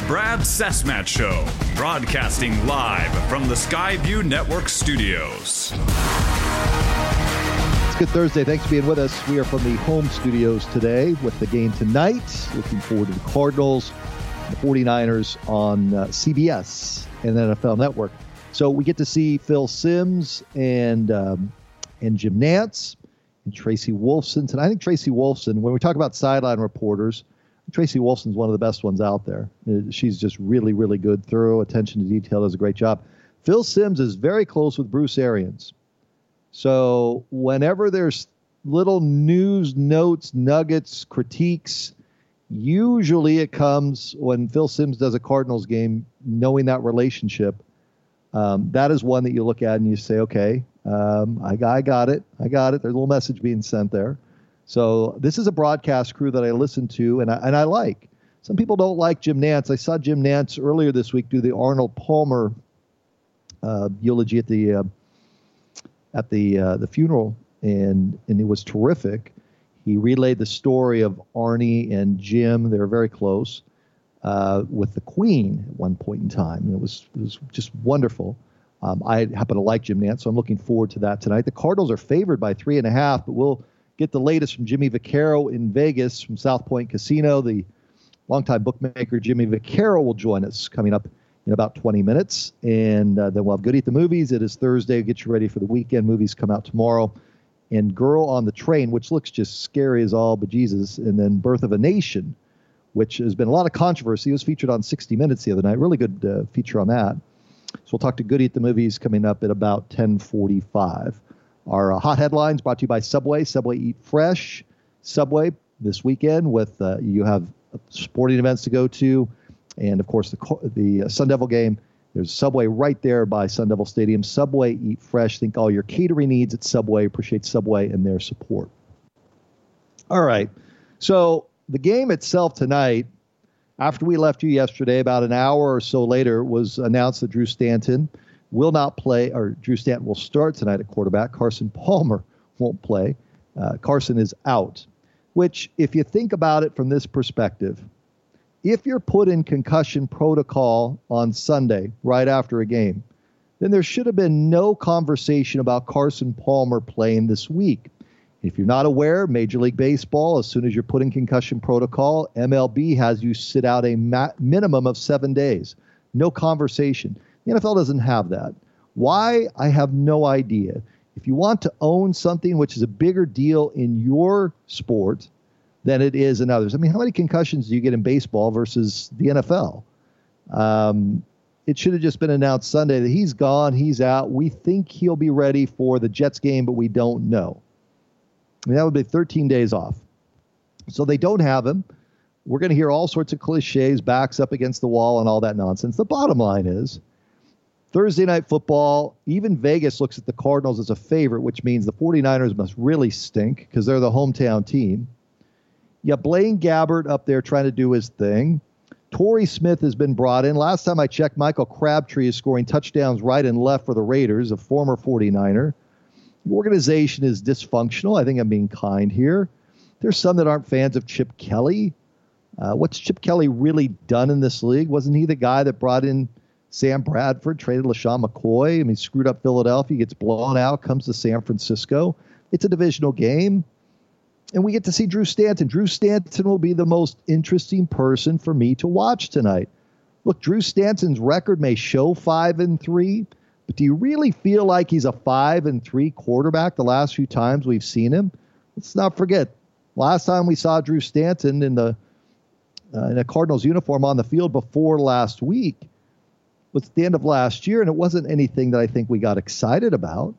Brad Cessmat Show, broadcasting live from the Skyview Network studios. It's Good Thursday. Thanks for being with us. We are from the home studios today with the game tonight. Looking forward to the Cardinals, the 49ers on CBS and the NFL Network. So we get to see Phil Simms and Jim Nantz and Tracy Wolfson. And I think Tracy Wolfson, when we talk about sideline reporters, Tracy Wolfson's one of the best ones out there. She's just really, really good, thorough attention to detail, does a great job. Phil Simms is very close with Bruce Arians. So whenever there's little news, notes, nuggets, critiques, usually it comes when Phil Simms does a Cardinals game, knowing that relationship. That is one that you look at and you say, okay, I got it. There's a little message being sent there. So this is a broadcast crew that I listen to and I like. Some people don't like Jim Nantz. I saw Jim Nantz earlier this week do the Arnold Palmer eulogy at the funeral, and it was terrific. He relayed the story of Arnie and Jim. They were very close with the Queen at one point in time. And it was just wonderful. I happen to like Jim Nantz, so I'm looking forward to that tonight. The Cardinals are favored by 3.5, but we'll get the latest from Jimmy Vaccaro in Vegas from South Point Casino. The longtime bookmaker Jimmy Vaccaro will join us coming up in about 20 minutes. And then we'll have Goody at the Movies. It is Thursday. Get you ready for the weekend. Movies come out tomorrow. And Girl on the Train, which looks just scary as all bejesus. And then Birth of a Nation, which has been a lot of controversy. It was featured on 60 Minutes the other night. Really good feature on that. So we'll talk to Goody at the Movies coming up at about 10:45. Our hot headlines brought to you by Subway. Subway Eat Fresh. Subway this weekend with you have sporting events to go to, and of course the Sun Devil game. There's Subway right there by Sun Devil Stadium. Subway Eat Fresh. Think all your catering needs at Subway. Appreciate Subway and their support. All right. So the game itself tonight, after we left you yesterday, about an hour or so later, was announced that Drew Stanton will not play, or Drew Stanton will start tonight at quarterback. Carson Palmer won't play. Carson is out, which, if you think about it from this perspective, if you're put in concussion protocol on Sunday right after a game, then there should have been no conversation about Carson Palmer playing this week. If you're not aware, Major League Baseball, as soon as you're put in concussion protocol, MLB has you sit out a minimum of 7 days. No conversation. The NFL doesn't have that. Why? I have no idea. If you want to own something which is a bigger deal in your sport than it is in others. I mean, how many concussions do you get in baseball versus the NFL? It should have just been announced Sunday that he's gone, he's out. We think he'll be ready for the Jets game, but we don't know. I mean, that would be 13 days off. So they don't have him. We're going to hear all sorts of cliches, backs up against the wall and all that nonsense. The bottom line is, Thursday Night Football, even Vegas looks at the Cardinals as a favorite, which means the 49ers must really stink because they're the hometown team. You have Blaine Gabbert up there trying to do his thing. Torrey Smith has been brought in. Last time I checked, Michael Crabtree is scoring touchdowns right and left for the Raiders, a former 49er. The organization is dysfunctional. I think I'm being kind here. There's some that aren't fans of Chip Kelly. What's Chip Kelly really done in this league? Wasn't he the guy that brought in Sam Bradford, traded LaShawn McCoy? I mean, screwed up Philadelphia, gets blown out, comes to San Francisco. It's a divisional game. And we get to see Drew Stanton. Drew Stanton will be the most interesting person for me to watch tonight. Look, Drew Stanton's record may show 5-3, but do you really feel like he's a 5-3 quarterback the last few times we've seen him? Let's not forget, last time we saw Drew Stanton in a Cardinals uniform on the field before last week was at the end of last year, and it wasn't anything that I think we got excited about.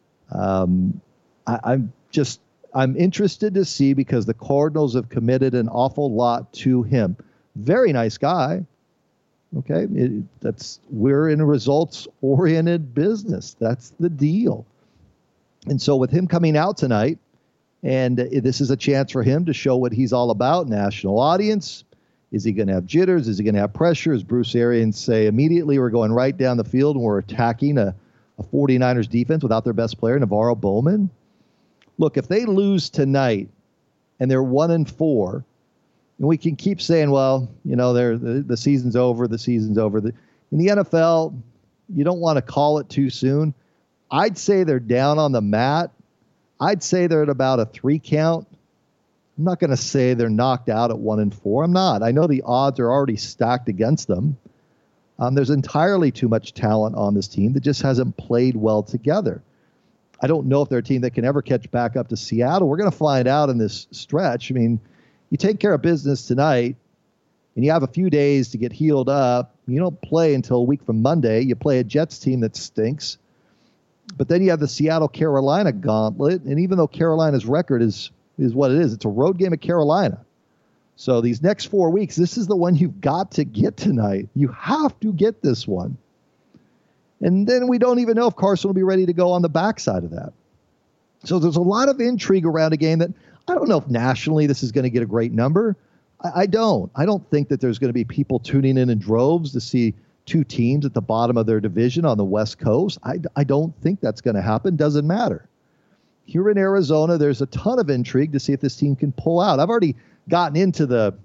I'm interested to see because the Cardinals have committed an awful lot to him. Very nice guy. Okay, we're in a results-oriented business. That's the deal. And so with him coming out tonight, and this is a chance for him to show what he's all about, national audience. Is he going to have jitters? Is he going to have pressure? As Bruce Arians say, immediately we're going right down the field and we're attacking a 49ers defense without their best player, Navarro Bowman. Look, if they lose tonight and they're 1-4, And we can keep saying, well, the season's over, the season's over. In the NFL, you don't want to call it too soon. I'd say they're down on the mat. I'd say they're at about a 3 count. I'm not going to say they're knocked out at 1-4. I'm not. I know the odds are already stacked against them. There's entirely too much talent on this team that just hasn't played well together. I don't know if they're a team that can ever catch back up to Seattle. We're going to find out in this stretch. I mean, you take care of business tonight, and you have a few days to get healed up. You don't play until a week from Monday. You play a Jets team that stinks. But then you have the Seattle-Carolina gauntlet, and even though Carolina's record is what it is, it's a road game at Carolina. So these next 4 weeks, this is the one you've got to get tonight. You have to get this one. And then we don't even know if Carson will be ready to go on the backside of that. So there's a lot of intrigue around a game that I don't know if nationally this is going to get a great number. I don't. I don't think that there's going to be people tuning in droves to see two teams at the bottom of their division on the West Coast. I don't think that's going to happen. Doesn't matter. Here in Arizona, there's a ton of intrigue to see if this team can pull out. I've already gotten into the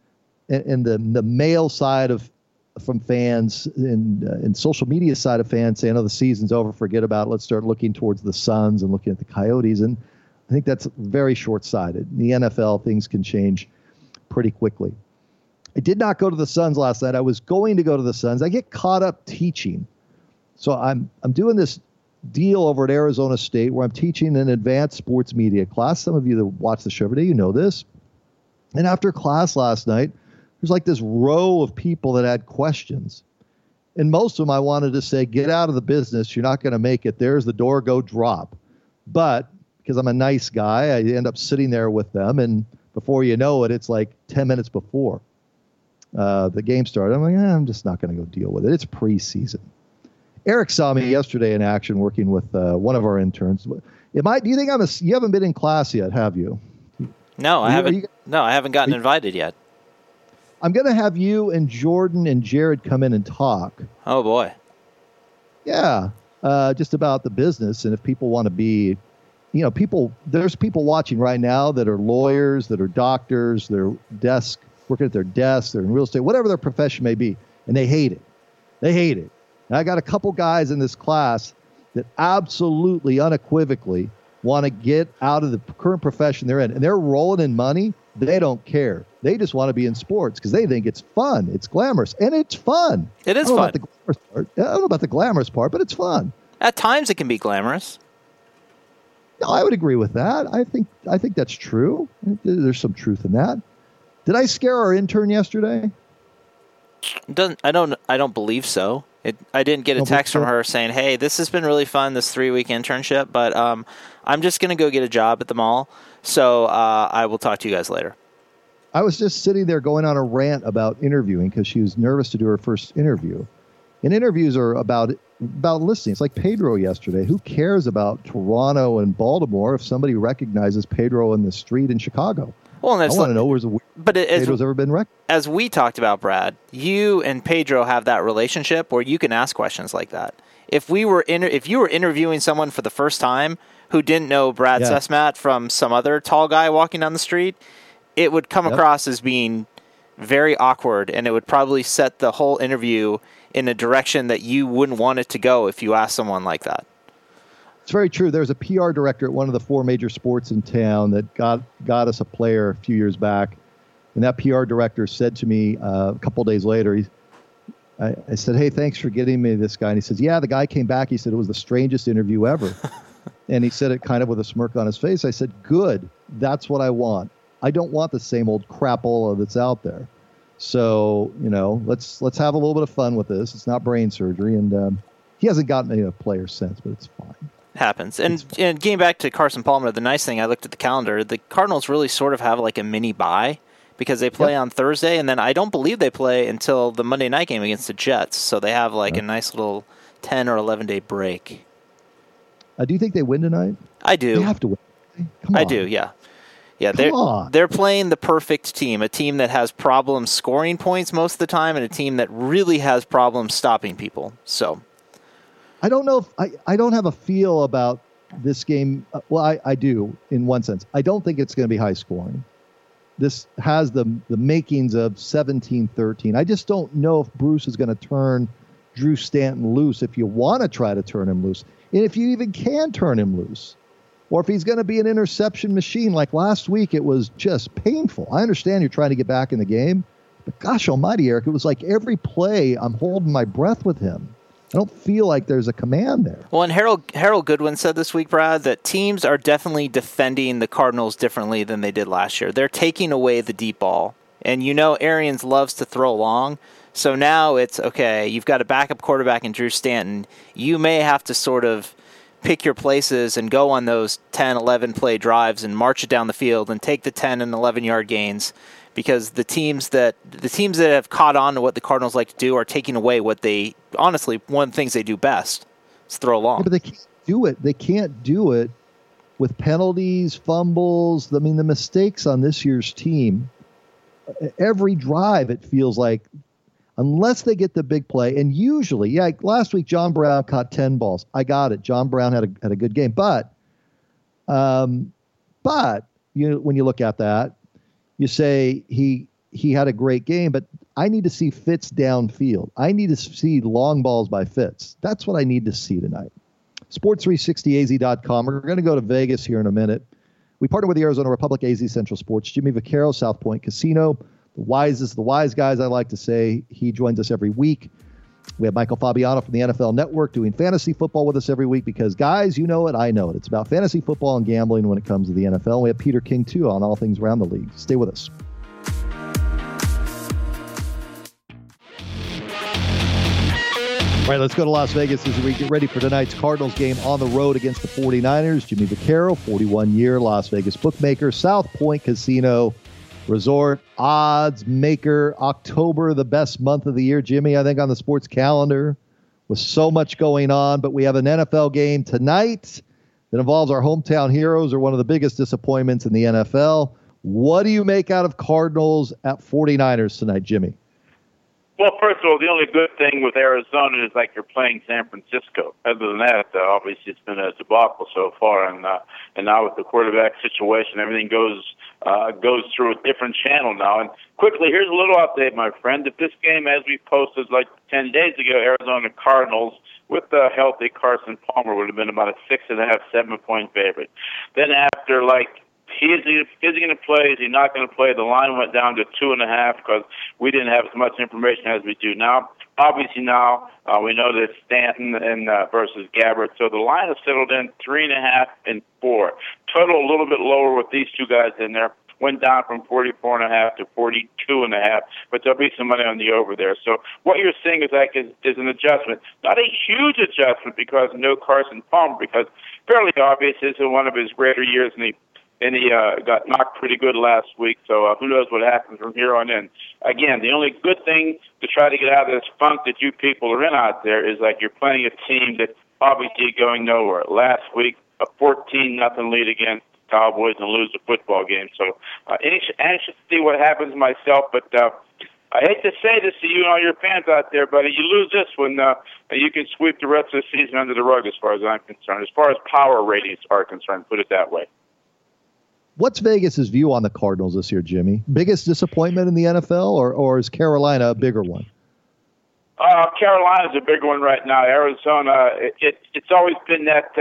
mail side from fans and social media side of fans saying, oh, the season's over, forget about it. Let's start looking towards the Suns and looking at the Coyotes. And I think that's very short-sighted. In the NFL, things can change pretty quickly. I did not go to the Suns last night. I was going to go to the Suns. I get caught up teaching. So I'm doing this deal over at Arizona State where I'm teaching an advanced sports media class. Some of you that watch the show every day, you know this. And after class last night, there's like this row of people that had questions. And most of them I wanted to say, get out of the business. You're not going to make it. There's the door, go drop. But because I'm a nice guy, I end up sitting there with them. And before you know it, it's like 10 minutes before the game started. I'm like, I'm just not going to go deal with it. It's preseason. Eric saw me yesterday in action working with one of our interns. Do you think you haven't been in class yet, have you? No, I haven't. I haven't gotten invited yet. I'm going to have you and Jordan and Jared come in and talk. Oh, boy. Yeah, just about the business. And if people want to be, there's people watching right now that are lawyers, that are doctors, they're working at their desks, they're in real estate, whatever their profession may be, and they hate it. They hate it. And I got a couple guys in this class that absolutely, unequivocally want to get out of the current profession they're in. And they're rolling in money. They don't care. They just want to be in sports because they think it's fun. It's glamorous. And it's fun. It is fun. I don't know about the glamorous part, but it's fun. At times it can be glamorous. No, I would agree with that. I think that's true. There's some truth in that. Did I scare our intern yesterday? I don't believe so. I didn't get a text from her saying, hey, this has been really fun, this 3-week internship, but I'm just going to go get a job at the mall, so I will talk to you guys later. I was just sitting there going on a rant about interviewing because she was nervous to do her first interview. And interviews are about listening. It's like Pedro yesterday. Who cares about Toronto and Baltimore if somebody recognizes Pedro in the street in Chicago? Well, and I want to know where's Pedro's ever been recognized. As we talked about, Brad, you and Pedro have that relationship where you can ask questions like that. If you were interviewing someone for the first time who didn't know Brad Sesmat from some other tall guy walking down the street, it would come across as being very awkward, and it would probably set the whole interview in a direction that you wouldn't want it to go if you asked someone like that. It's very true. There's a PR director at one of the 4 major sports in town that got us a player a few years back. And that PR director said to me a couple days later, I said, hey, thanks for getting me this guy. And he says, yeah, the guy came back. He said it was the strangest interview ever. And he said it kind of with a smirk on his face. I said, good. That's what I want. I don't want the same old crapola that's out there. So, let's have a little bit of fun with this. It's not brain surgery. And he hasn't gotten any player since, but it's fine. Happens. And getting back to Carson Palmer, the nice thing, I looked at the calendar, the Cardinals really sort of have like a mini bye because they play on Thursday, and then I don't believe they play until the Monday night game against the Jets. So they have like a nice little 10 or 11-day break. Do you think they win tonight? I do. They have to win. Come on. I do, yeah. Yeah, they're playing the perfect team, a team that has problems scoring points most of the time and a team that really has problems stopping people. So I don't know if I don't have a feel about this game. Well, I do in one sense. I don't think it's going to be high scoring, this has the makings of 17-13. I just don't know if Bruce is going to turn Drew Stanton loose, if you want to try to turn him loose, and if you even can turn him loose, or if he's going to be an interception machine. Like last week, it was just painful. I understand you're trying to get back in the game, but gosh almighty, Eric, it was like every play I'm holding my breath with him. I don't feel like there's a command there. Well, and Harold Goodwin said this week, Brad, that teams are definitely defending the Cardinals differently than they did last year. They're taking away the deep ball. And Arians loves to throw long. So now it's, okay, you've got a backup quarterback in Drew Stanton. You may have to sort of pick your places and go on those 10, 11 play drives and march it down the field and take the 10 and 11 yard gains, because the teams that have caught on to what the Cardinals like to do are taking away what they, honestly, one of the things they do best is throw long. Yeah, but they can't do it. They can't do it with penalties, fumbles. I mean, the mistakes on this year's team, every drive it feels like, unless they get the big play, and usually, last week John Brown caught 10 balls. I got it. John Brown had a good game, but when you look at that, you say he had a great game, but I need to see Fitz downfield. I need to see long balls by Fitz. That's what I need to see tonight. Sports360az.com. We're going to go to Vegas here in a minute. We partner with the Arizona Republic, AZ Central Sports, Jimmy Vaccaro, South Point Casino, the wise guys, I like to say. He joins us every week. We have Michael Fabiano from the NFL Network doing fantasy football with us every week because, guys, you know it, I know it. It's about fantasy football and gambling when it comes to the NFL. We have Peter King, too, on all things around the league. Stay with us. All right, let's go to Las Vegas as we get ready for tonight's Cardinals game on the road against the 49ers. Jimmy Vaccaro, 41-year Las Vegas bookmaker, South Point Casino Resort odds maker. October, the best month of the year, Jimmy, I think, on the sports calendar, with so much going on. But we have an NFL game tonight that involves our hometown heroes, or one of the biggest disappointments in the NFL. What do you make out of Cardinals at 49ers tonight, Jimmy? Well, first of all, the only good thing with Arizona is like you're playing San Francisco. Other than that, obviously it's been a debacle so far, and now with the quarterback situation, everything goes through a different channel now. And quickly, here's a little update, my friend. If this game, as we posted like 10 days ago, Arizona Cardinals with the healthy Carson Palmer would have been about a 6.5, 7-point favorite. Then after is he going to play? Is he not going to play? The line went down to 2.5 because we didn't have as much information as we do now. Obviously now we know that Stanton and versus Gabbert, so the line has settled in 3.5 and 4. Total a little bit lower with these two guys in there. Went down from 44.5 to 42.5, but there'll be some money on the over there. So what you're seeing is an adjustment, not a huge adjustment because no Carson Palmer, because fairly obvious this is one of his greater years, and he got knocked pretty good last week, so who knows what happens from here on in. Again, the only good thing to try to get out of this funk that you people are in out there is like you're playing a team that obviously going nowhere. Last week, a 14-0 lead against the Cowboys and lose the football game. So anxious to see what happens myself, but I hate to say this to you and all your fans out there, buddy. You lose this one, you can sweep the rest of the season under the rug as far as I'm concerned. As far as power ratings are concerned, put it that way. What's Vegas's view on the Cardinals this year, Jimmy? Biggest disappointment in the NFL, or is Carolina a bigger one? Carolina's a big one right now. Arizona, it's always been that,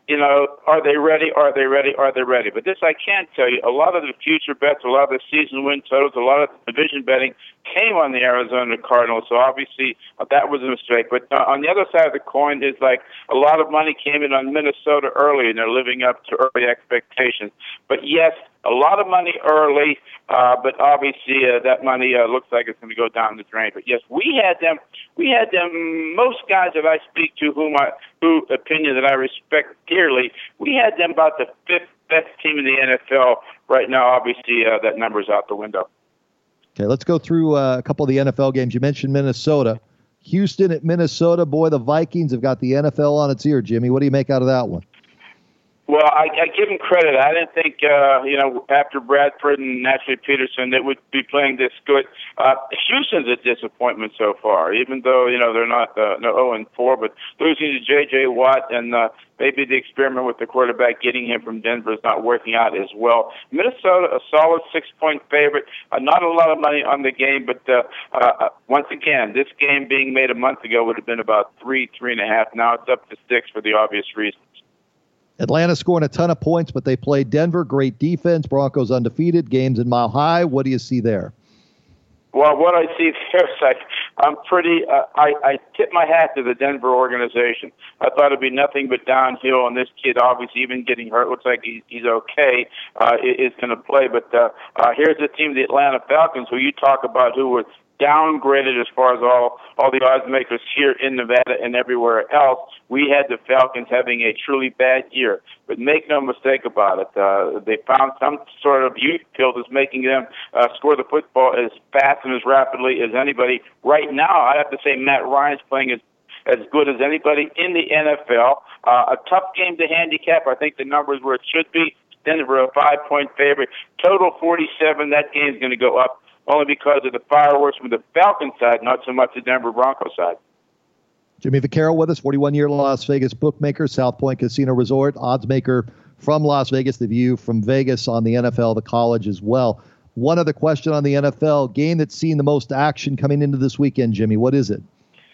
are they ready? Are they ready? Are they ready? But this I can tell you, a lot of the future bets, a lot of the season win totals, a lot of the division betting came on the Arizona Cardinals. So obviously that was a mistake. But on the other side of the coin is like a lot of money came in on Minnesota early, and they're living up to early expectations. But yes, a lot of money early, but obviously that money looks like it's going to go down the drain. But yes, we had them. Most guys that I speak to, who opinion that I respect dearly, we had them about the 5th best team in the NFL right now. Obviously, that number's out the window. Okay, let's go through a couple of the NFL games. You mentioned Minnesota. Houston at Minnesota. Boy, the Vikings have got the NFL on its ear, Jimmy. What do you make out of that one? Well, I give him credit. I didn't think, after Bradford and naturally Peterson, they would be playing this good. Houston's a disappointment so far, even though, they're not 0-4, but losing to J.J. Watt and maybe the experiment with the quarterback, getting him from Denver, is not working out as well. Minnesota, a solid 6-point favorite. Not a lot of money on the game, but once again, this game being made a month ago would have been about 3.5. Now it's up to 6 for the obvious reasons. Atlanta scoring a ton of points, but they played Denver. Great defense. Broncos undefeated. Games in Mile High. What do you see there? Well, what I see there is I'm pretty. I tip my hat to the Denver organization. I thought it'd be nothing but downhill, and this kid, obviously, even getting hurt, looks like he's okay. Is going to play, but here's the team, the Atlanta Falcons, who you talk about, who were downgraded as far as all the odds makers here in Nevada and everywhere else. We had the Falcons having a truly bad year. But make no mistake about it, they found some sort of youth pill that's making them score the football as fast and as rapidly as anybody. Right now, I have to say Matt Ryan's playing as good as anybody in the NFL. A tough game to handicap. I think the numbers where it should be. Denver, a 5-point favorite. Total 47. That game's going to go up, only because of the fireworks from the Falcons side, not so much the Denver Broncos side. Jimmy Vaccaro with us, 41-year Las Vegas bookmaker, South Point Casino Resort, odds maker from Las Vegas, the view from Vegas on the NFL, the college as well. One other question on the NFL, game that's seen the most action coming into this weekend, Jimmy. What is it?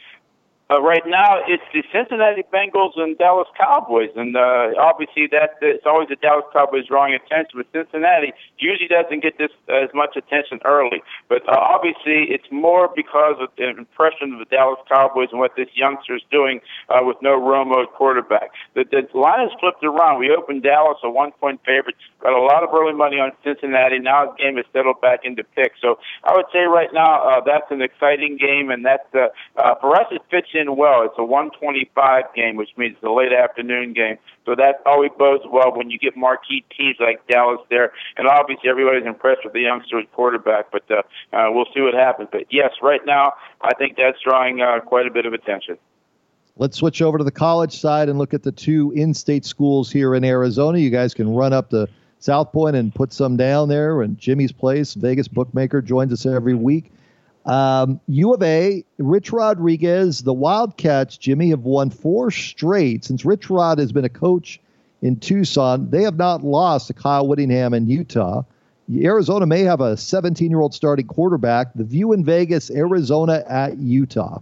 Right now, it's the Cincinnati Bengals and Dallas Cowboys, and obviously it's always the Dallas Cowboys drawing attention, but Cincinnati usually doesn't get this as much attention early. But obviously, it's more because of the impression of the Dallas Cowboys and what this youngster is doing with no Romo at quarterback. The line has flipped around. We opened Dallas a 1-point favorite, got a lot of early money on Cincinnati. Now the game is settled back into picks. So I would say right now that's an exciting game, and that's for us it fits in well. It's a 125 game, which means it's a late afternoon game. So that always bodes well when you get marquee teams like Dallas there. And obviously everybody's impressed with the youngster at quarterback, but we'll see what happens. But yes, right now I think that's drawing quite a bit of attention. Let's switch over to the college side and look at the two in-state schools here in Arizona. You guys can run up to South Point and put some down there. And Jimmy's Place, Vegas bookmaker, joins us every week. U of A, Rich Rodriguez, the Wildcats, Jimmy, have won 4 straight. Since Rich Rod has been a coach in Tucson, they have not lost to Kyle Whittingham in Utah. Arizona may have a 17-year-old starting quarterback. The view in Vegas, Arizona at Utah.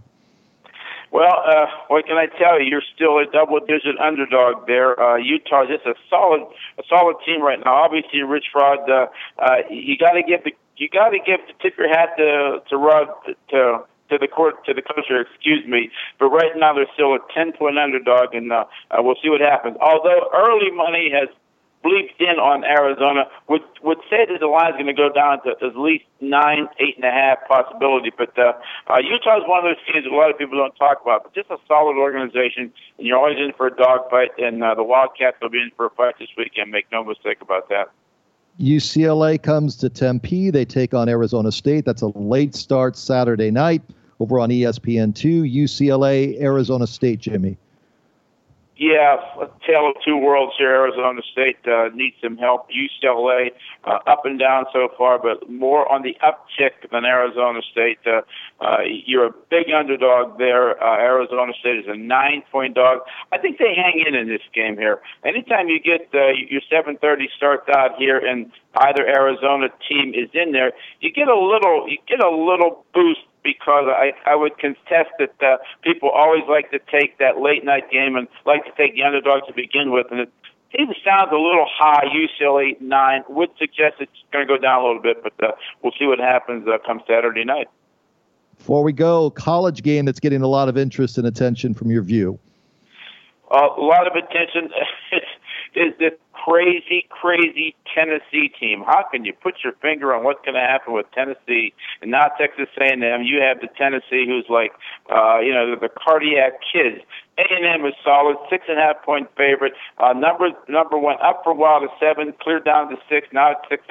Well, what can I tell you? You're still a double-digit underdog there. Utah is just a solid team right now. Obviously, Rich Rod, you got to tip your hat to Rod to the coach, excuse me. But right now they're still a 10-point underdog, and we'll see what happens. Although early money has bleeped in on Arizona, would say that the line is going to go down to at least 9, 8.5 possibility. But Utah is one of those teams that a lot of people don't talk about, but just a solid organization, and you're always in for a dogfight, and the Wildcats will be in for a fight this weekend. Make no mistake about that. UCLA comes to Tempe. They take on Arizona State. That's a late start Saturday night over on ESPN2. UCLA, Arizona State, Jimmy. Yeah, a tale of two worlds here. Arizona State needs some help. UCLA up and down so far, but more on the uptick than Arizona State. You're a big underdog there. Arizona State is a 9-point dog. I think they hang in this game here. Anytime you get your 7:30 starts out here and either Arizona team is in there, you get a little boost. Because I would contest that people always like to take that late night game and like to take the underdog to begin with, and it even sounds a little high. UCLA 9 would suggest it's going to go down a little bit, but we'll see what happens come Saturday night. Before we go, college game that's getting a lot of interest and attention from your view. A lot of attention is this crazy Tennessee team. How can you put your finger on what's going to happen with Tennessee and not Texas A&M? You have the Tennessee who's like, the cardiac kids. A&M is solid, 6.5-point favorite. Number went up for a while to 7, cleared down to 6, now it's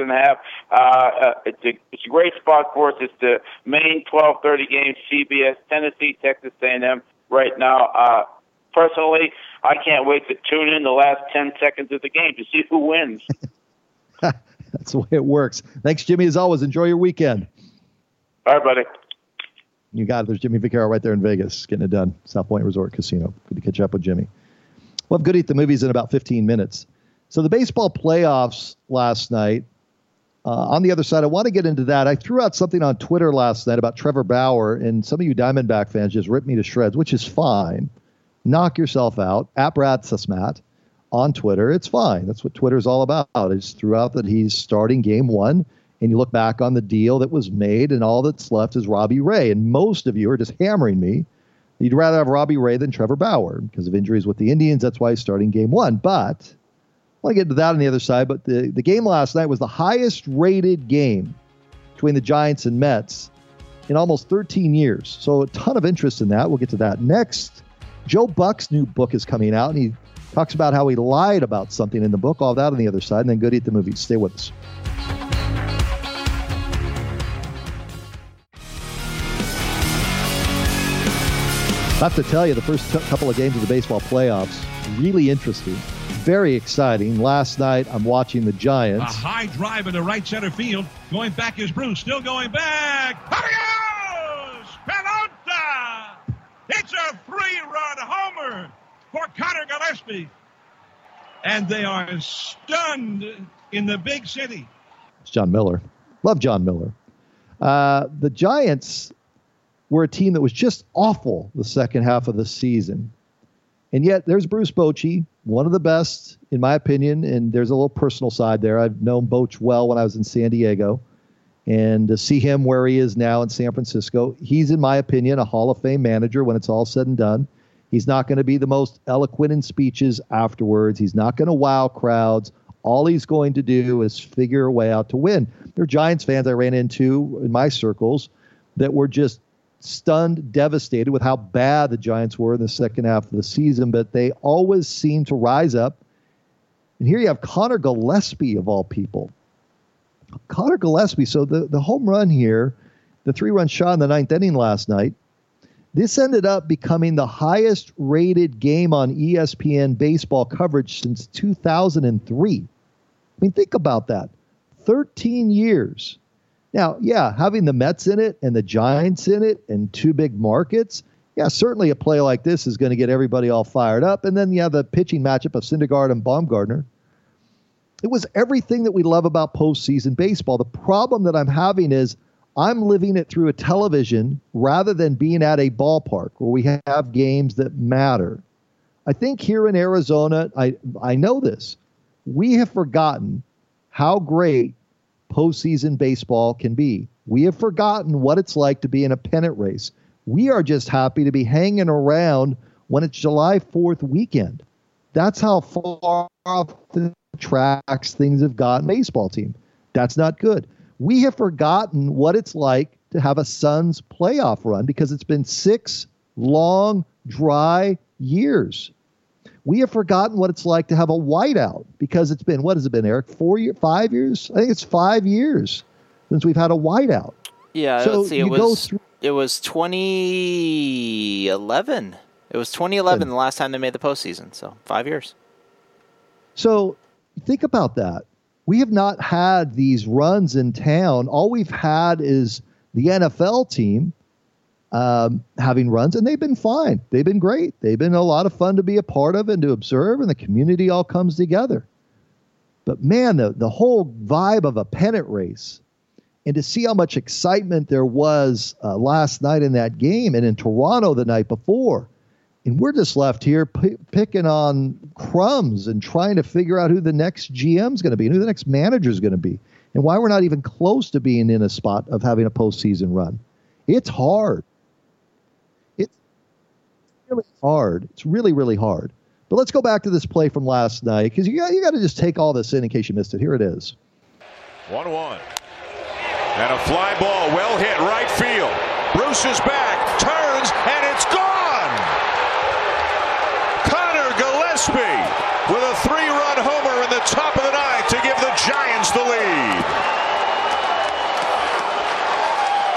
6.5. It's a great spot for us. It's the main 12:30 game, CBS, Tennessee, Texas A&M right now. personally, I can't wait to tune in the last 10 seconds of the game to see who wins. That's the way it works. Thanks, Jimmy. As always, enjoy your weekend. All right, buddy. You got it. There's Jimmy Vaccaro right there in Vegas, getting it done. South Point Resort Casino. Good to catch up with Jimmy. We'll have Goody at the Movies in about 15 minutes. So the baseball playoffs last night, on the other side, I want to get into that. I threw out something on Twitter last night about Trevor Bauer, and some of you Diamondback fans just ripped me to shreds, which is fine. Knock yourself out. At Brad Sesmat on Twitter. It's fine. That's what Twitter's all about. I just threw out that he's starting game one, and you look back on the deal that was made, and all that's left is Robbie Ray. And most of you are just hammering me. You'd rather have Robbie Ray than Trevor Bauer because of injuries with the Indians. That's why he's starting game one. But I want to get into that on the other side. But the game last night was the highest rated game between the Giants and Mets in almost 13 years. So a ton of interest in that. We'll get to that next. Joe Buck's new book is coming out, and he talks about how he lied about something in the book. All that on the other side. And then Goody at the Movies. Stay with us. I have to tell you, the first couple of games of the baseball playoffs, really interesting, very exciting. Last night, I'm watching the Giants. A high drive into right center field. Going back is Bruce. Still going back. Adios! Pelota! It's a 3-run homer for Connor Gillespie. And they are stunned in the big city. It's John Miller. Love John Miller. The Giants were a team that was just awful the second half of the season. And yet there's Bruce Bochy, one of the best, in my opinion, and there's a little personal side there. I've known Boch well when I was in San Diego. And to see him where he is now in San Francisco, he's, in my opinion, a Hall of Fame manager when it's all said and done. He's not going to be the most eloquent in speeches afterwards. He's not going to wow crowds. All he's going to do is figure a way out to win. There are Giants fans I ran into in my circles that were just stunned, devastated with how bad the Giants were in the second half of the season, but they always seem to rise up. And here you have Connor Gillespie, of all people. Connor Gillespie, so the home run here, the 3-run shot in the ninth inning last night, this ended up becoming the highest rated game on ESPN baseball coverage since 2003. I mean, think about that. 13 years. Now, yeah, having the Mets in it and the Giants in it and two big markets, yeah, certainly a play like this is going to get everybody all fired up. And then you have the pitching matchup of Syndergaard and Baumgartner. It was everything that we love about postseason baseball. The problem that I'm having is I'm living it through a television rather than being at a ballpark where we have games that matter. I think here in Arizona, I know this. We have forgotten how great postseason baseball can be. We have forgotten what it's like to be in a pennant race. We are just happy to be hanging around when it's July 4th weekend. That's how far off the tracks things have gotten. Baseball team. That's not good. We have forgotten what it's like to have a Suns playoff run because it's been 6 long, dry years. We have forgotten what it's like to have a whiteout because it's been, what has it been, Eric? 4 years, 5 years? I think it's 5 years since we've had a whiteout. Yeah, so let's see. It was 2011. It was 2011 the last time they made the postseason. So 5 years. So think about that. We have not had these runs in town. All we've had is the NFL team having runs, and they've been fine. They've been great. They've been a lot of fun to be a part of and to observe, and the community all comes together. But man, the whole vibe of a pennant race, and to see how much excitement there was last night in that game and in Toronto the night before, and we're just left here picking on crumbs and trying to figure out who the next GM is going to be and who the next manager is going to be, and why we're not even close to being in a spot of having a postseason run. It's hard. Really hard. It's really, really hard. But let's go back to this play from last night because you got to just take all this in case you missed it. Here it is. 1-1. And a fly ball well hit right field. Bruce is back, turns, and it's gone! Connor Gillespie with a 3-run homer in the top of the ninth to give the Giants the lead.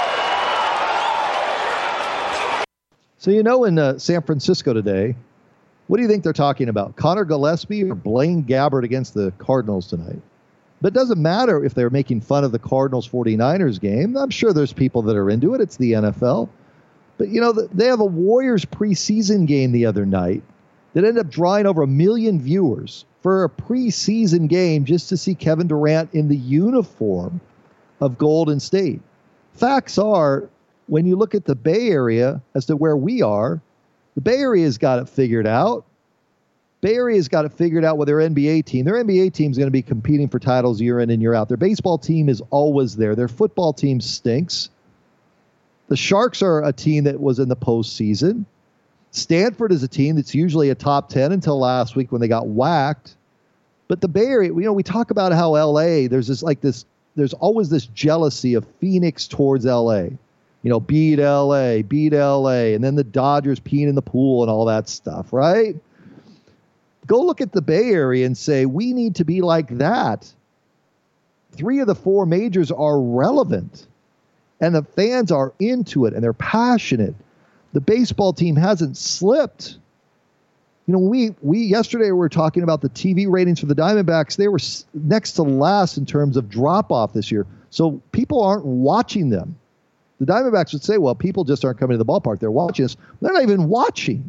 So, in San Francisco today, What do you think they're talking about? Connor Gillespie or Blaine Gabbert against the Cardinals tonight? But it doesn't matter if they're making fun of the Cardinals 49ers game. I'm sure there's people that are into it. It's the NFL. But, they have a Warriors preseason game the other night that ended up drawing over 1 million viewers for a preseason game just to see Kevin Durant in the uniform of Golden State. Facts are, when you look at the Bay Area as to where we are, the Bay Area's got it figured out. Bay Area's got it figured out with their NBA team. Their NBA team's going to be competing for titles year in and year out. Their baseball team is always there. Their football team stinks. The Sharks are a team that was in the postseason. Stanford is a team that's usually a top 10 until last week when they got whacked. But the Bay Area, we talk about how LA, there's always this jealousy of Phoenix towards LA. Beat LA, and then the Dodgers peeing in the pool and all that stuff, right? Go look at the Bay Area and say, we need to be like that. 3 of the 4 majors are relevant, and the fans are into it, and they're passionate. The baseball team hasn't slipped. We yesterday we were talking about the TV ratings for the Diamondbacks. They were next to last in terms of drop-off this year. So people aren't watching them. The Diamondbacks would say, well, people just aren't coming to the ballpark. They're watching us. They're not even watching.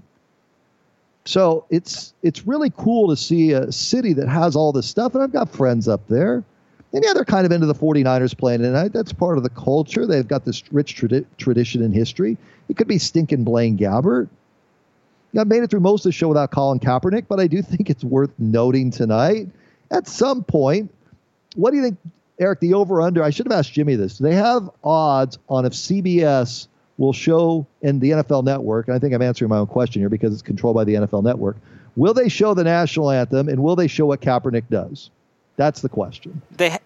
So it's really cool to see a city that has all this stuff. And I've got friends up there. And yeah, they're kind of into the 49ers playing tonight. That's part of the culture. They've got this rich tradition and history. It could be stinking Blaine Gabbert. I made it through most of the show without Colin Kaepernick, but I do think it's worth noting tonight. At some point, what do you think, Eric, the over-under? I should have asked Jimmy this. Do they have odds on if CBS will show in the NFL Network, and I think I'm answering my own question here because it's controlled by the NFL Network, will they show the national anthem, and will they show what Kaepernick does? That's the question.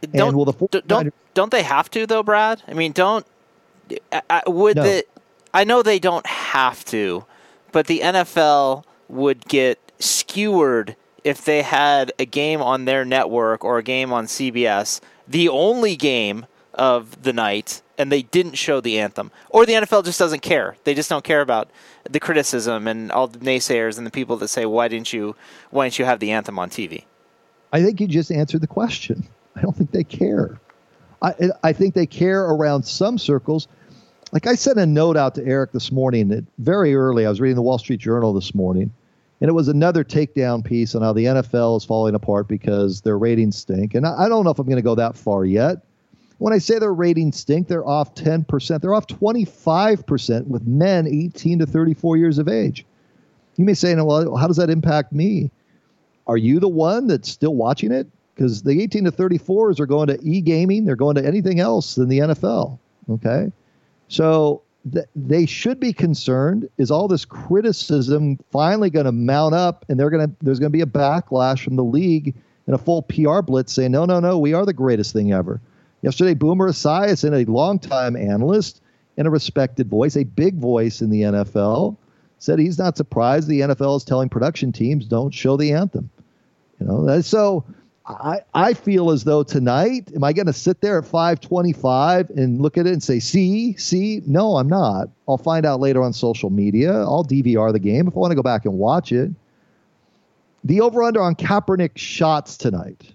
Don't they have to, though, Brad? I mean, no. I know they don't have to, but the NFL would get skewered if they had a game on their network or a game on CBS, the only game of the night, and they didn't show the anthem. Or the NFL just doesn't care. They just don't care about the criticism and all the naysayers and the people that say, why didn't you have the anthem on TV? I think you just answered the question. I don't think they care. I think they care around some circles. Like I sent a note out to Eric this morning that very early. I was reading the Wall Street Journal this morning, and it was another takedown piece on how the NFL is falling apart because their ratings stink. And I don't know if I'm going to go that far yet. When I say their ratings stink, they're off 10%. They're off 25% with men 18 to 34 years of age. You may say, well, how does that impact me? Are you the one that's still watching it? Because the 18 to 34s are going to e-gaming. They're going to anything else than the NFL. Okay. So they should be concerned. Is all this criticism finally going to mount up, and there's going to be a backlash from the league and a full PR blitz saying, no, we are the greatest thing ever. Yesterday, Boomer Esiason, a longtime analyst and a respected voice, a big voice in the NFL, said he's not surprised the NFL is telling production teams don't show the anthem. So I feel as though tonight, am I going to sit there at 5:25 and look at it and say, see? No, I'm not. I'll find out later on social media. I'll DVR the game if I want to go back and watch it. The over-under on Kaepernick shots tonight.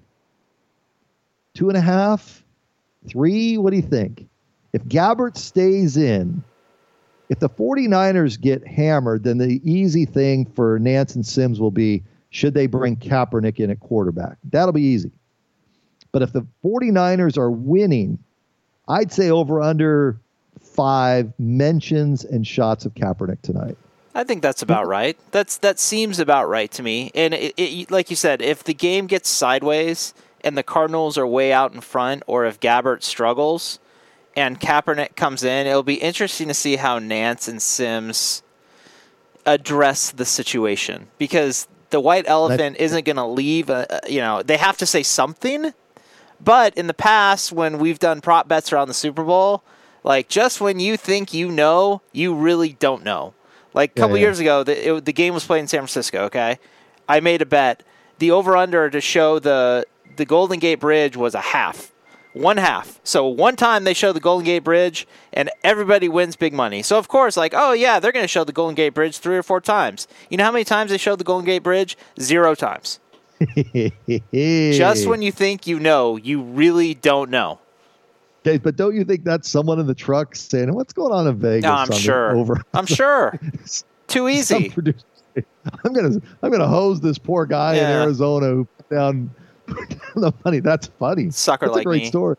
2.5, 3, what do you think? If Gabbert stays in, if the 49ers get hammered, then the easy thing for Nance and Sims will be, should they bring Kaepernick in at quarterback? That'll be easy. But if the 49ers are winning, I'd say over under 5 mentions and shots of Kaepernick tonight. I think that's about right. That seems about right to me. And it, like you said, if the game gets sideways and the Cardinals are way out in front, or if Gabbert struggles and Kaepernick comes in, it'll be interesting to see how Nance and Sims address the situation, because the white elephant isn't going to leave. They have to say something. But in the past, when we've done prop bets around the Super Bowl, like just when you think you know, you really don't know. Like a couple years ago, the game was played in San Francisco, okay? I made a bet. The over-under to show the Golden Gate Bridge was a half. one half. So one time they show the Golden Gate Bridge, and everybody wins big money. So, of course, like, oh, yeah, they're going to show the Golden Gate Bridge 3 or 4 times. You know how many times they showed the Golden Gate Bridge? 0 times. Just when you think you know, you really don't know. Okay, but don't you think that's someone in the truck saying, what's going on in Vegas? No, I'm sure. I'm sure. Too easy. I'm gonna hose this poor guy in Arizona who put down the money. That's funny. Sucker That's like a great me. story.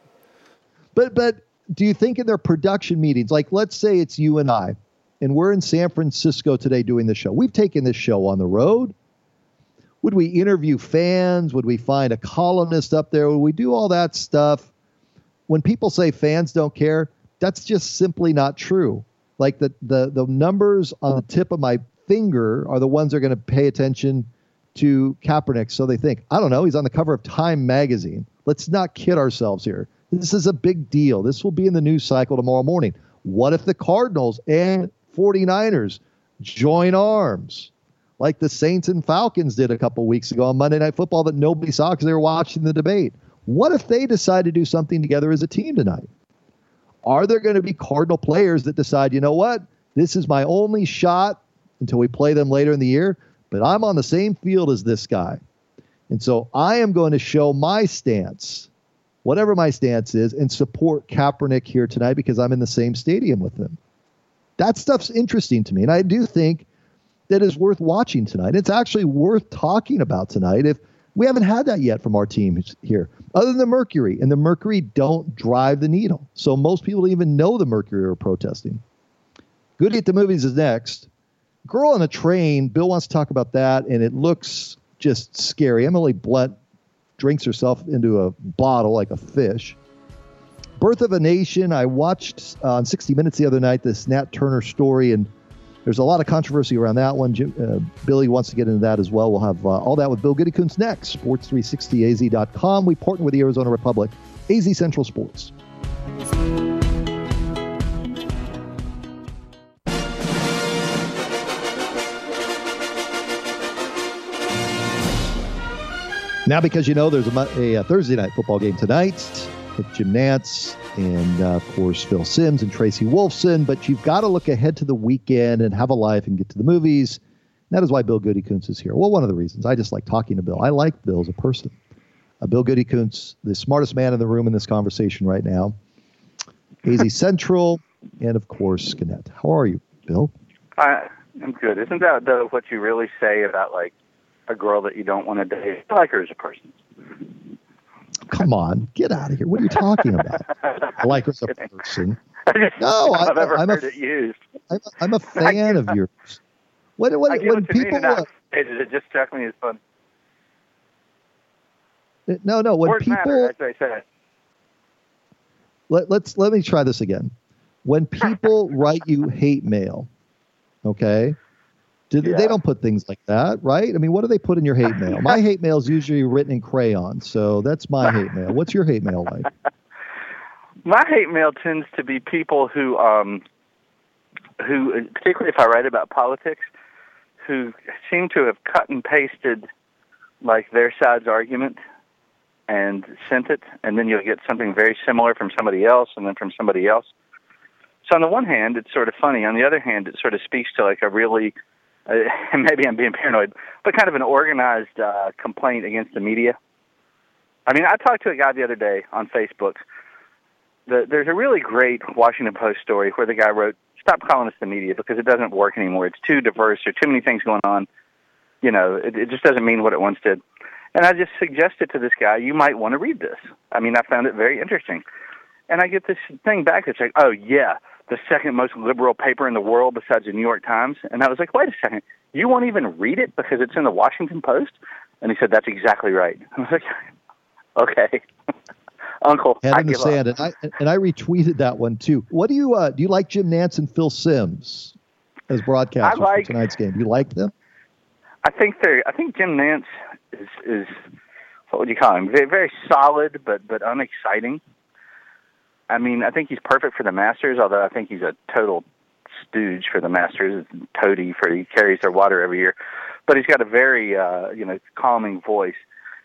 But do you think in their production meetings, like let's say it's you and I, and we're in San Francisco today doing the show. We've taken this show on the road. Would we interview fans? Would we find a columnist up there? Would we do all that stuff? When people say fans don't care, that's just simply not true. Like the numbers on the tip of my finger are the ones that are going to pay attention to Kaepernick. So they think, I don't know, he's on the cover of Time magazine. Let's not kid ourselves here. This is a big deal. This will be in the news cycle tomorrow morning. What if the Cardinals and 49ers join arms like the Saints and Falcons did a couple weeks ago on Monday Night Football that nobody saw because they were watching the debate? What if they decide to do something together as a team tonight? Are there going to be Cardinal players that decide, you know what, this is my only shot until we play them later in the year, but I'm on the same field as this guy. And so I am going to show my stance, whatever my stance is, and support Kaepernick here tonight because I'm in the same stadium with him. That stuff's interesting to me, and I do think that is worth watching tonight. It's actually worth talking about tonight. If we haven't had that yet from our team here, other than the Mercury, and the Mercury don't drive the needle. So most people don't even know the Mercury are protesting. Goody at the Movies is next. Girl on a Train, Bill wants to talk about that, and it looks just scary. Emily Blunt drinks herself into a bottle like a fish. Birth of a Nation, I watched on 60 Minutes the other night, this Nat Turner story, and there's a lot of controversy around that one. Billy wants to get into that as well. We'll have all that with Bill Gutekunst next. Sports360az.com. We partner with the Arizona Republic, AZ Central Sports. Now, because you know there's a Thursday night football game tonight with Jim Nantz and, of course, Phil Simms and Tracy Wolfson. But you've got to look ahead to the weekend and have a life and get to the movies. And that is why Bill Gutekunst is here. Well, one of the reasons. I just like talking to Bill. I like Bill as a person. Bill Gutekunst, the smartest man in the room in this conversation right now. AZ Central and, of course, Gannett. How are you, Bill? I'm good. Isn't that what you really say about, like, a girl that you don't want to date? I like her as a person. Come on, get out of here. What are you talking about? I like her as a person. No, I've ever heard it used. I'm a fan of yours. When people it just struck me as fun. No. When words people matter, as I said. Let me try this again. When people write you hate mail, okay? They don't put things like that, right? I mean, what do they put in your hate mail? My hate mail is usually written in crayon, so that's my hate mail. What's your hate mail like? My hate mail tends to be people who, particularly if I write about politics, who seem to have cut and pasted like their side's argument and sent it, and then you'll get something very similar from somebody else, and then from somebody else. So on the one hand, it's sort of funny. On the other hand, it sort of speaks to like a really maybe I'm being paranoid, but kind of an organized complaint against the media. I mean, I talked to a guy the other day on Facebook. There's a really great Washington Post story where the guy wrote, "Stop calling us the media because it doesn't work anymore. It's too diverse. There are too many things going on. You know, it just doesn't mean what it once did." And I just suggested to this guy, you might want to read this. I mean, I found it very interesting. And I get this thing back that's like, oh, yeah, the second most liberal paper in the world besides the New York Times. And I was like, wait a second, you won't even read it because it's in the Washington Post? And he said, that's exactly right. I was like, okay, Uncle, Head in the sand. And I retweeted that one too. What do you like Jim Nantz and Phil Simms as broadcasters for tonight's game? Do you like them? I think Jim Nantz is what would you call him? Very, very solid, but unexciting. I mean, I think he's perfect for the Masters, although I think he's a total stooge for the Masters. Toady he carries their water every year. But he's got a very, calming voice.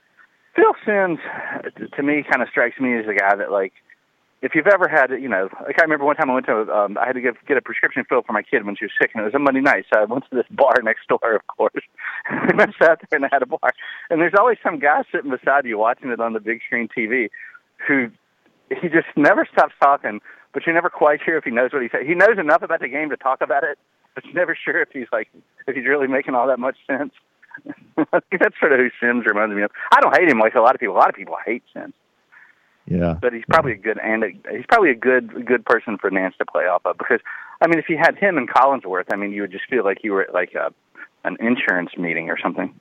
Phil Simms, to me, kind of strikes me as a guy that, like, if you've ever had, like I remember one time I went to, I had to get a prescription filled for my kid when she was sick, and it was a Monday night, so I went to this bar next door, of course, and I sat there and I had a bar. And there's always some guy sitting beside you watching it on the big screen TV who, he just never stops talking, but you're never quite sure if he knows what he's saying. He knows enough about the game to talk about it, but you're never sure if he's really making all that much sense. I think that's sort of who Simms reminds me of. I don't hate him like a lot of people. A lot of people hate Simms. Yeah, but he's probably a good person for Nance to play off of, because, I mean, if you had him and Collinsworth, I mean, you would just feel like you were at like an insurance meeting or something.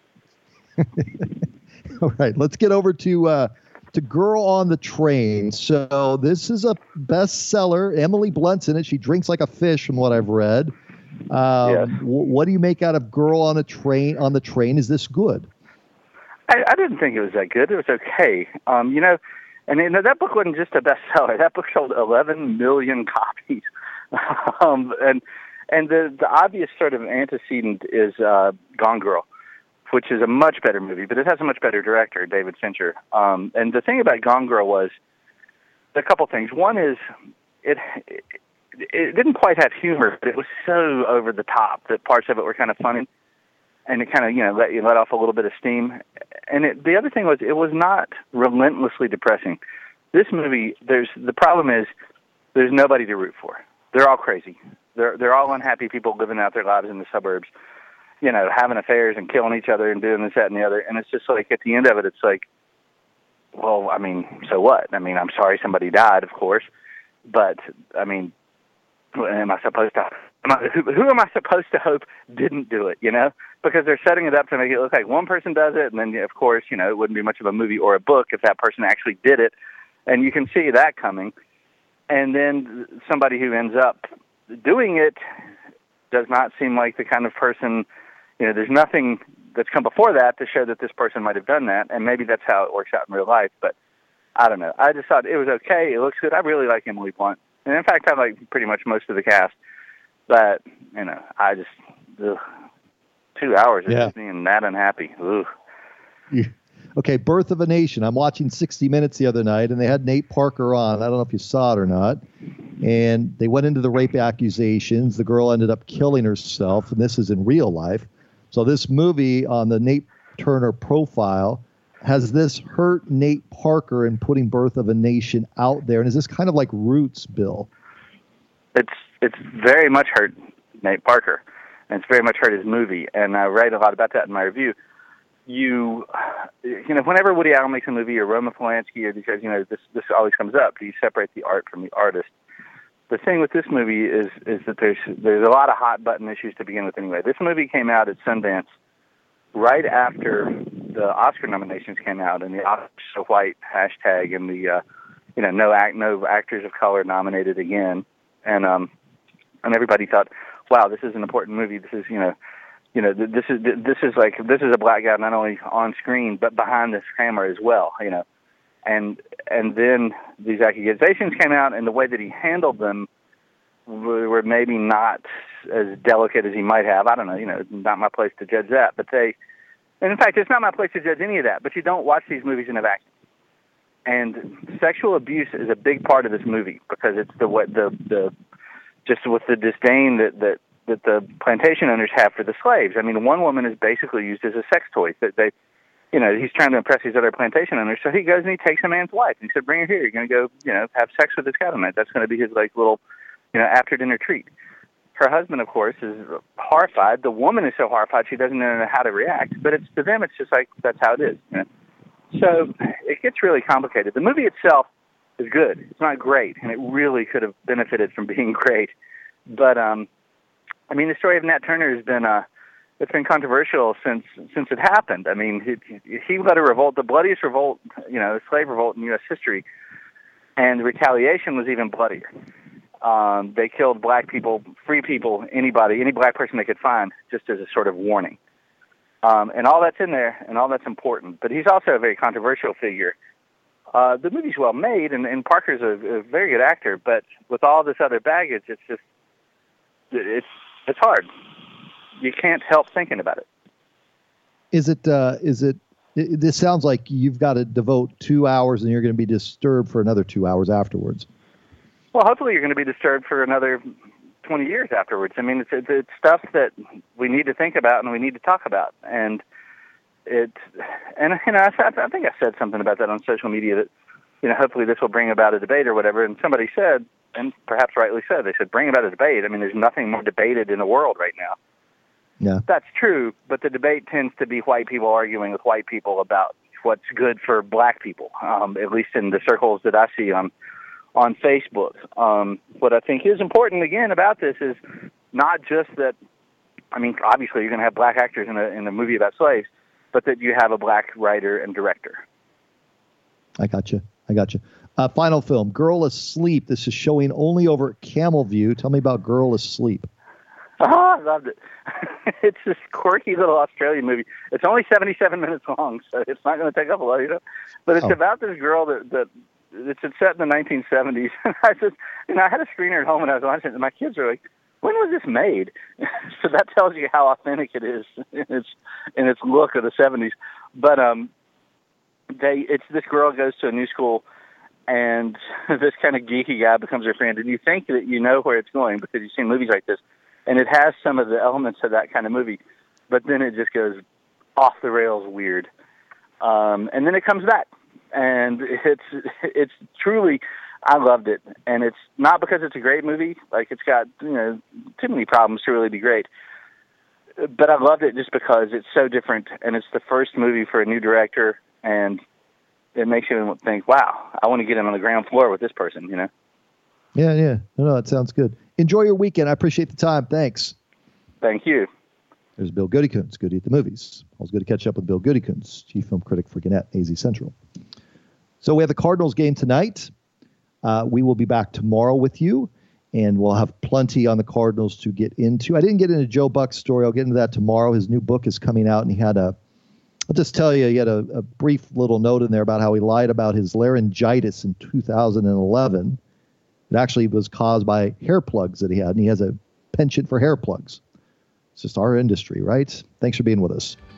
All right, let's get over to Girl on the Train. So this is a bestseller. Emily Blunt's in it. She drinks like a fish, from what I've read. Yes. What do you make out of Girl on the Train? On the Train, is this good? I didn't think it was that good. It was okay. And that book wasn't just a bestseller. That book sold 11 million copies. And the obvious sort of antecedent is Gone Girl, which is a much better movie, but it has a much better director, David Fincher. And the thing about Gone Girl was a couple things. One is it didn't quite have humor, but it was so over the top that parts of it were kind of funny. And it kind of, let off a little bit of steam. And the other thing was, it was not relentlessly depressing. This movie, the problem is, there's nobody to root for. They're all crazy. They're all unhappy people living out their lives in the suburbs, having affairs and killing each other and doing this, that, and the other. And it's just like, at the end of it, it's like, well, I mean, so what? I mean, I'm sorry somebody died, of course. But, I mean, who am I supposed to hope didn't do it, Because they're setting it up to make it look like one person does it, and then, of course, it wouldn't be much of a movie or a book if that person actually did it, and you can see that coming. And then somebody who ends up doing it does not seem like the kind of person, there's nothing that's come before that to show that this person might have done that, and maybe that's how it works out in real life, but I don't know. I just thought it was okay. It looks good. I really like Emily Blunt. And in fact, I like pretty much most of the cast. But, I just, 2 hours of just being that unhappy. Ugh. Okay, Birth of a Nation. I'm watching 60 Minutes the other night, and they had Nate Parker on. I don't know if you saw it or not. And they went into the rape accusations. The girl ended up killing herself, and this is in real life. So this movie on the Nate Turner profile, has this hurt Nate Parker in putting Birth of a Nation out there? And is this kind of like Roots, Bill? It's very much hurt Nate Parker, and it's very much hurt his movie. And I write a lot about that in my review. Whenever Woody Allen makes a movie, or Roman Polanski, or because this always comes up, do you separate the art from the artist? The thing with this movie is that there's a lot of hot button issues to begin with. Anyway, this movie came out at Sundance right after the Oscar nominations came out, and the Oscars so white hashtag, and the no actors of color nominated again, and everybody thought, wow, this is an important movie. This is this is a black guy not only on screen but behind this camera as well, and then these accusations came out, and the way that he handled them were maybe not as delicate as he might have. I don't know, not my place to judge that, but and in fact, it's not my place to judge any of that, but you don't watch these movies in a vacuum. And sexual abuse is a big part of this movie, because it's just with the disdain that the plantation owners have for the slaves. I mean, one woman is basically used as a sex toy. That he's trying to impress these other plantation owners, so he goes and he takes a man's wife, and he said, "Bring her here. You're going to go, have sex with this guy tonight. That's going to be his little, after dinner treat." Her husband, of course, is horrified. The woman is so horrified she doesn't know how to react. But to them, it's just like, that's how it is. So it gets really complicated. The movie itself is good. It's not great, and it really could have benefited from being great. But the story of Nat Turner has been it's been controversial since it happened. I mean, he led a revolt, the bloodiest revolt, slave revolt in U.S. history, and the retaliation was even bloodier. They killed black people, free people, any black person they could find, just as a sort of warning. And all that's in there, and all that's important. But he's also a very controversial figure. The movie's well made, and Parker's a very good actor, but with all this other baggage, it's hard. You can't help thinking about it. Is it This sounds like you've got to devote 2 hours and you're going to be disturbed for another 2 hours afterwards. Well, hopefully you're going to be disturbed for another 20 years afterwards. I mean, it's stuff that we need to think about and we need to talk about. And I think I said something about that on social media that, hopefully this will bring about a debate or whatever. And somebody said, and perhaps rightly so, they said, bring about a debate. I mean, there's nothing more debated in the world right now. Yeah. That's true, but the debate tends to be white people arguing with white people about what's good for black people, at least in the circles that I see on Facebook. What I think is important, again, about this is not just that, I mean, obviously you're going to have black actors in a movie about slaves, but that you have a black writer and director. I got you. Final film, Girl Asleep. This is showing only over at Camel View. Tell me about Girl Asleep. Oh, I loved it. It's this quirky little Australian movie. It's only 77 minutes long, so it's not going to take up a lot, But it's about this girl that it's set in the 1970s. I had a screener at home and I was watching it, and my kids are like, when was this made? So that tells you how authentic it is in its look of the 70s. But it's this girl goes to a new school, and this kind of geeky guy becomes her friend, and you think that you know where it's going because you've seen movies like this, and it has some of the elements of that kind of movie, but then it just goes off the rails weird, and then it comes back, and it's truly, I loved it, and it's not because it's a great movie, like it's got too many problems to really be great, but I loved it just because it's so different, and it's the first movie for a new director, and it makes you think, wow, I want to get in on the ground floor with this person, Yeah. No, that sounds good. Enjoy your weekend. I appreciate the time. Thanks. Thank you. There's Bill Goodykoontz, Goody at the Movies. Always good to catch up with Bill Goodykoontz, chief film critic for Gannett, AZ Central. So we have the Cardinals game tonight. We will be back tomorrow with you, and we'll have plenty on the Cardinals to get into. I didn't get into Joe Buck's story. I'll get into that tomorrow. His new book is coming out, and he had I'll just tell you, he had a brief little note in there about how he lied about his laryngitis in 2011. It actually was caused by hair plugs that he had, and he has a penchant for hair plugs. It's just our industry, right? Thanks for being with us.